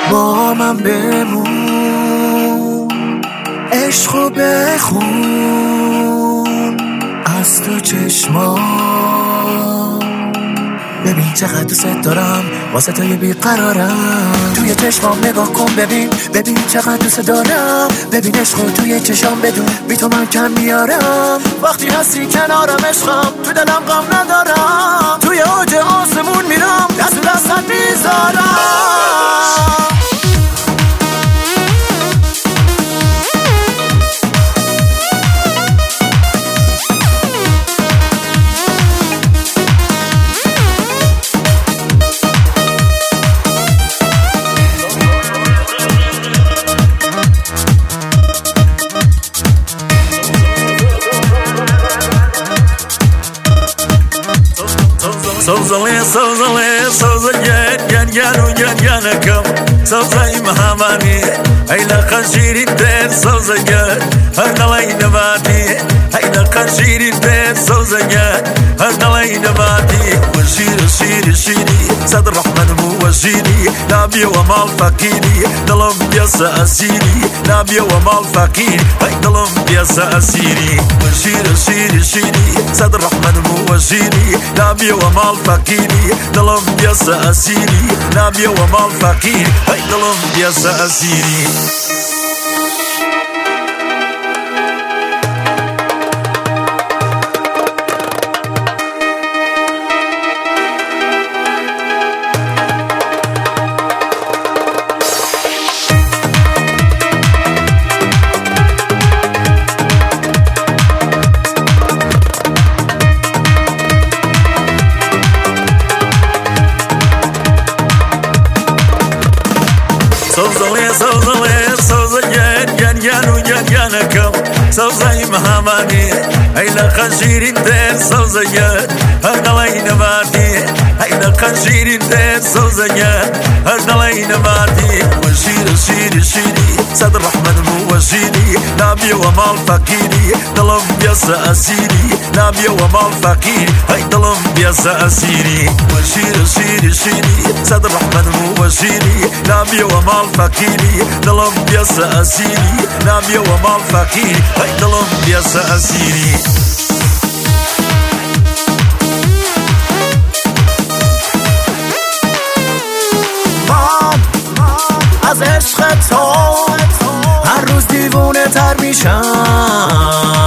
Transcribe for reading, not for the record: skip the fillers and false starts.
با من بمون، عشقو بخون از تو چشمام. ببین چقدر دوست دارم، واسه تو یه بیقرارم. توی چشمام نگاه کن، ببین چقدر دوست دارم. ببین عشقو توی چشام بدون، بی تو من کم میارم. وقتی هستی کنارم عشقم، تو دلم غم ندارم. توی اوج آسمون میرم، دست دستت میذارم. سوزا سوزای مهمانی ایلا خنشیری دل سوزاگر هر نلای نباتی ایلا خنشیری دل سوزاگر هر نلای نباتی وشيري شيري صدر الرحمن مو وشيري نبي ومال فقيري ظلم بيسا أسيري نبي ومال فقيري هاي ظلم بيسا أسيري وشيري شيري صدر الرحمن مو وشيري نبي ومال فقيري ظلم بيسا أسيري نبي ومال فقيري هاي ظلم بيسا أسيري سوزای مهمانی ایلا خنشیری دل سوزاگر هر نلای نباتی ایلا خنشیری دل سوزاگر هر نلای نباتی وشيري صدر الرحمن مو وشيري نبي ومال فقيري ظلم بيسا أسيري نبي ومال فقيري هاي ظلم بيسا أسيري وشيري صدر الرحمن مو وشيري نبي ومال فقيري ظلم بيسا أسيري نبي ومال فقيري هاي ظلم بيسا أسيري از عشق تو هر روز دیوونه تر میشم.